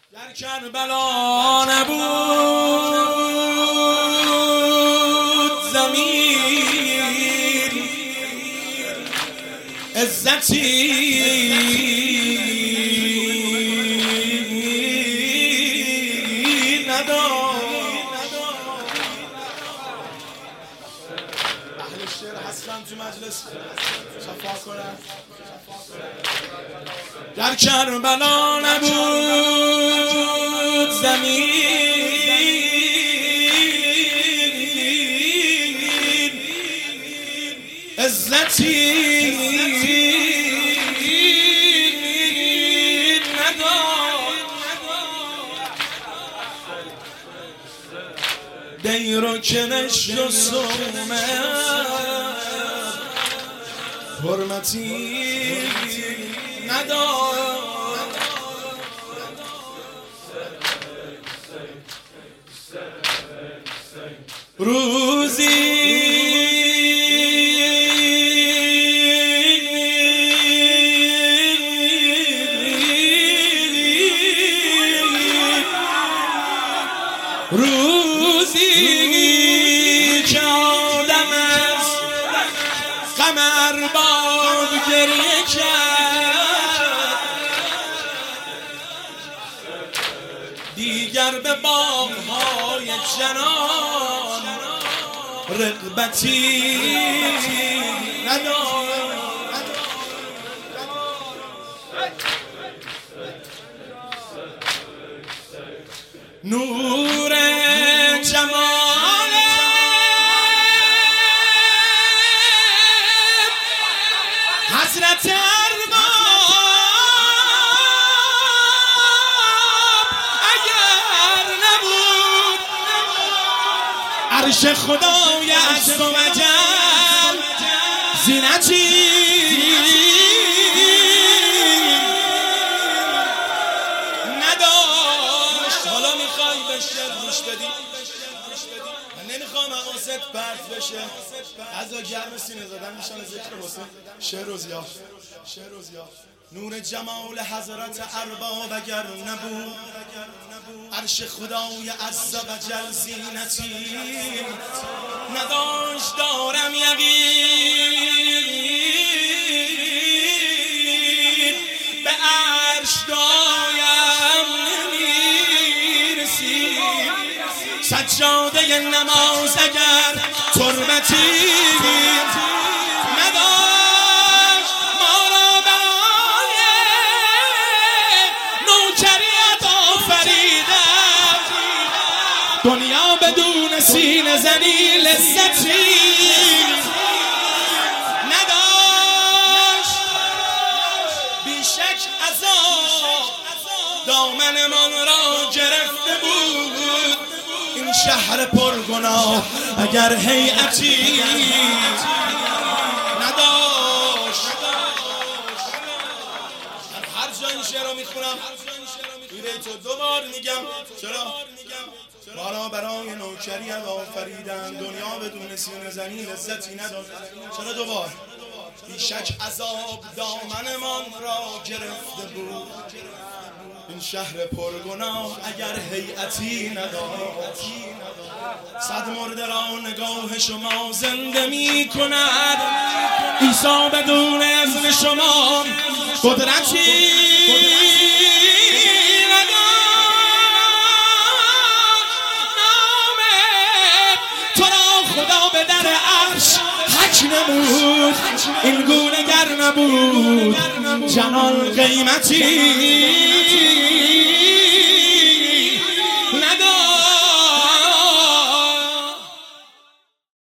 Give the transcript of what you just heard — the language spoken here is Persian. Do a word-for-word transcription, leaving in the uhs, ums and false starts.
در کربلا نبود زمین عزتی نداد. اهل شعر هستن تو مجلس صفا کنن. در کربلا نبود زمین عزتی نداد. دیر و کنش و سومه حرمتی نداد. روزی روزی که آدم از غم ارباب گریه کرد، دیگر به باغ‌های جنان رغبتی ندارد. نور جمال حضرت ارباب اگر نبود، عرش خدای عز و جل زینتی نداشت. حالا میخوای به شعر گوش بدی؟ من نمیخوام حواست پرت بشه. غذا گرم سینه زدن میشن ذکر حسین. شعر و ضیا، شعر و ضیا. نور جمال حضرت ارباب اگر نبود، عرش خدای عز و جل زینتی نداشت. دارم یقین به عرش دایم نمیرسید. سجاده نماز اگر تربتی نداشت، ما را برای نوکریت آفریدم. دنیا بدون سینه زنی لذتی نداشت. بیشک عذاب دامن من را گرفته بود. این شهر پرگناه اگر هیئتی نداشت. من هر جا این شعر رو میخونم ایده تو دوبار میگم. چرا؟ ما را برای نوکریت آفریدن، دنیا بدون سینه زنی لذتی نداشت. چرا دوبار؟ بیشک عذاب دامن من را گرفته بود. این شهر پرگناه اگر هیئتی نداشت. صد مرده را نگاه شما زنده می کند. عیسی بدون اذن شما قدرتی نداشت. نام تو را خدا به در عرش حک نمود. این گونه گر نبود جلال قیمتی